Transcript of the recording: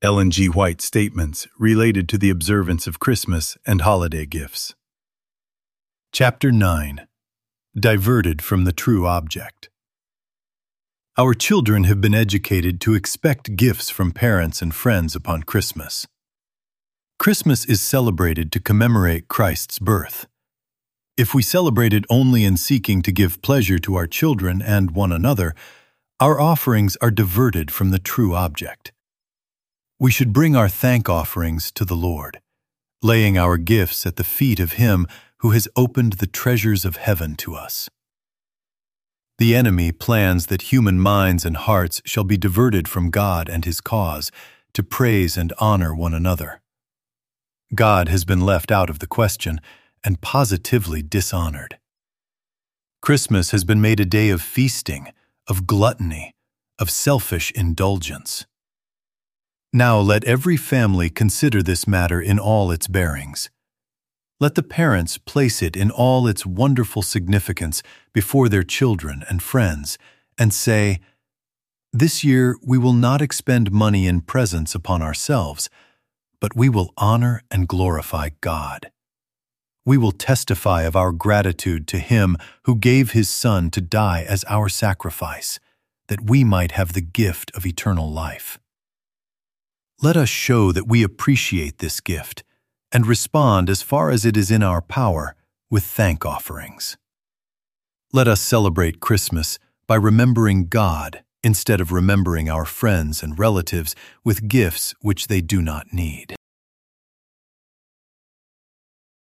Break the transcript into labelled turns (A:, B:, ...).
A: Ellen G. White statements related to the observance of Christmas and holiday gifts. Chapter 9. Diverted from the True Object. Our children have been educated to expect gifts from parents and friends upon Christmas. Christmas is celebrated to commemorate Christ's birth. If we celebrate it only in seeking to give pleasure to our children and one another, our offerings are diverted from the true object. We should bring our thank offerings to the Lord, laying our gifts at the feet of Him who has opened the treasures of heaven to us. The enemy plans that human minds and hearts shall be diverted from God and His cause to praise and honor one another. God has been left out of the question and positively dishonored. Christmas has been made a day of feasting, of gluttony, of selfish indulgence. Now let every family consider this matter in all its bearings. Let the parents place it in all its wonderful significance before their children and friends, and say, "This year we will not expend money in presents upon ourselves, but we will honor and glorify God. We will testify of our gratitude to Him who gave His Son to die as our sacrifice, that we might have the gift of eternal life." Let us show that we appreciate this gift and respond as far as it is in our power with thank offerings. Let us celebrate Christmas by remembering God instead of remembering our friends and relatives with gifts which they do not need.